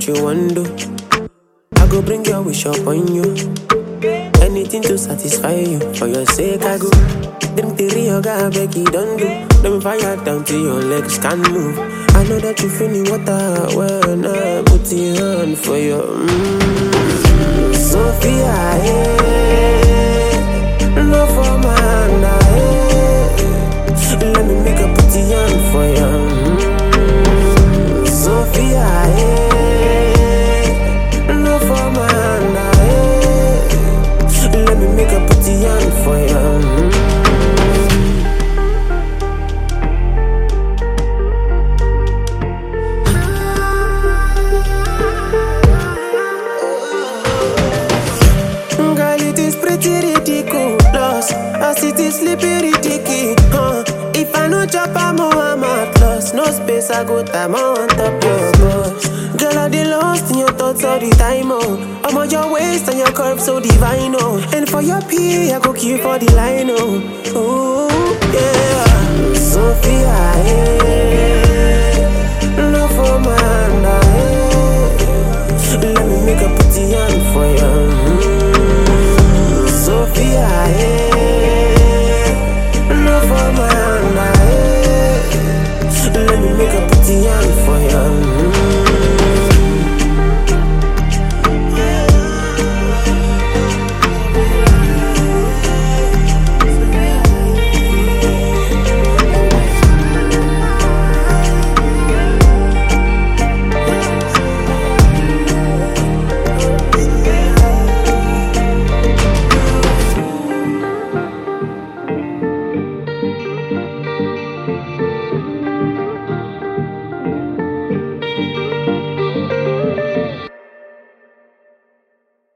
what you want do. I go bring your wish up on you. Anything to satisfy you. For your sake, I go drink the Rio, God, beg you, don't do. Let me fire down till your legs can't move. I know that you feeling water when I put your hand for you. Sophia, yeah. No for man, yeah. Let me make a put your hand for you. Sophia, yeah. No for man, yeah. Let me make a put your hand for you. As it is sleepy ridiculous, if I no chop I'm at loss. No space I go time on top your boss. Girl I dey lost in your thoughts all the time I'm on your waist and your curves so divine And for your pee I go kill for the line Ooh, yeah. Sophia, yeah. No for man, yeah. Let me make a put your hand for you. Sophia, yeah.